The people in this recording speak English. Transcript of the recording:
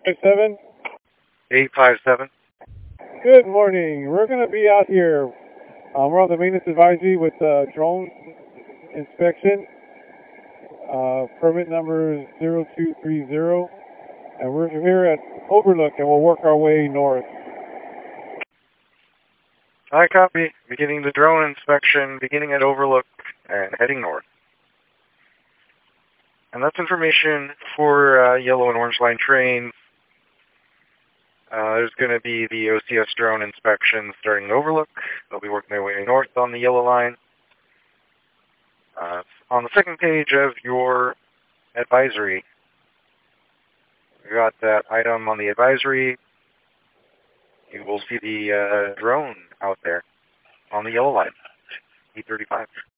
857. 857. Good morning. We're going to be out here. We're on the maintenance advisory with drone inspection. Permit number is 0230. And we're here at Overlook and we'll work our way north. I copy. Beginning the drone inspection, beginning at Overlook and heading north. And that's information for yellow and orange line trains. There's going to be the OCS drone inspection starting at Overlook. They'll be working their way north on the yellow line. On the second page of your advisory, we got that item on the advisory. You will see the drone out there on the yellow line, E35.